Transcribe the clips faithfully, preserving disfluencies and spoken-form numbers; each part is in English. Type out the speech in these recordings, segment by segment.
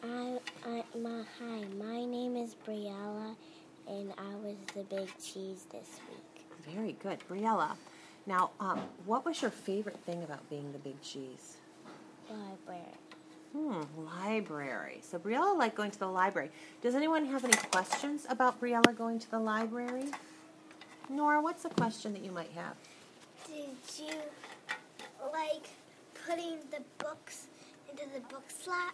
I, I, my, hi, my name is Briella, and I was the big cheese this week. Very good. Briella, now, um, what was your favorite thing about being the big cheese? Library. Hmm, library. So Briella liked going to the library. Does anyone have any questions about Briella going to the library? Nora, what's a question that you might have? Did you like putting the books into the book slot?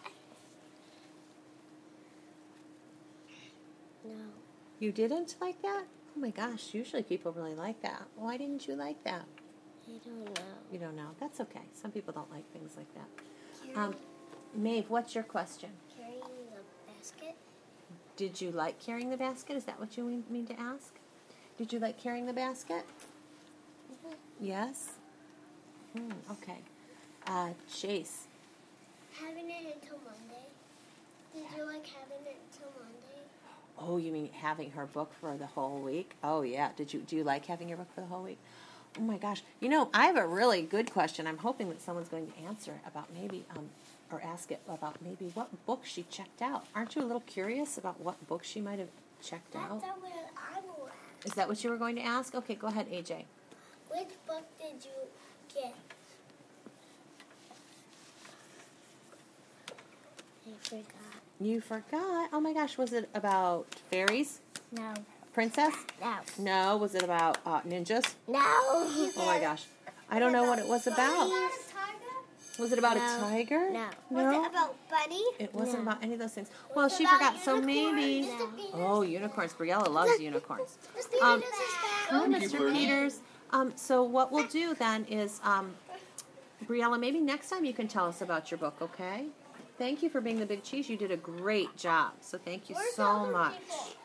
No. You didn't like that? Oh my gosh, usually people really like that. Why didn't you like that? I don't know. You don't know. That's okay. Some people don't like things like that. Um, Maeve, what's your question? Carrying the basket? Did you like carrying the basket? Is that what you mean, mean to ask? Did you like carrying the basket? Mm-hmm. Yes? Hmm, okay. Uh, Chase. Having it until Monday. Did you like having it until Monday? Oh, you mean having her book for the whole week? Oh, yeah. Did you do you like having your book for the whole week? Oh my gosh. You know, I have a really good question. I'm hoping that someone's going to answer it about maybe, um, or ask it about maybe what book she checked out. Aren't you a little curious about what book she might have checked That's out? not what I will ask. Is that what you were going to ask? Okay, go ahead, A J. Which book did you get? I forgot. You forgot? Oh my gosh, was it about fairies? No. Princess? No. No. Was it about uh, ninjas? No. Oh my gosh. I don't know what it was about. Was it about No. a tiger? No. No? Was it about Bunny? It wasn't No. about any of those things. Well, she about forgot. So maybe... unicorns? Oh, unicorns. Briella loves unicorns. Mister Um, Peters is back. Oh, Mister Peters. Um, so what we'll do then is, um, Briella, maybe next time you can tell us about your book, okay? Thank you for being the big cheese. You did a great job. So thank you Where's the so other much. people?